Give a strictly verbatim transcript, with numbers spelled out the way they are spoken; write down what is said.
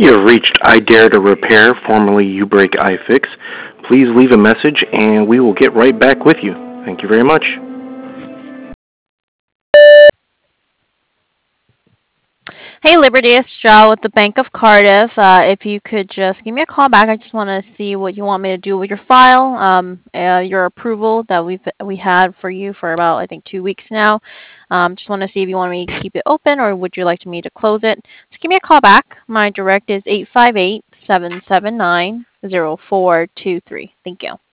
You have reached I Dare to Repair, formerly You Break iFix. Please leave a message and we will get right back with you. Thank you very much. Hey, Liberty, it's Joe with the Bank of Cardiff. Uh, if you could just give me a call back, I just want to see what you want me to do with your file, um, uh, your approval that we've we had for you for about I think two weeks now. Um, just want to see if you want me to keep it open or would you like me to close it. Just give me a call back. My direct is eight five eight, seven seven nine, zero four two three. Thank you.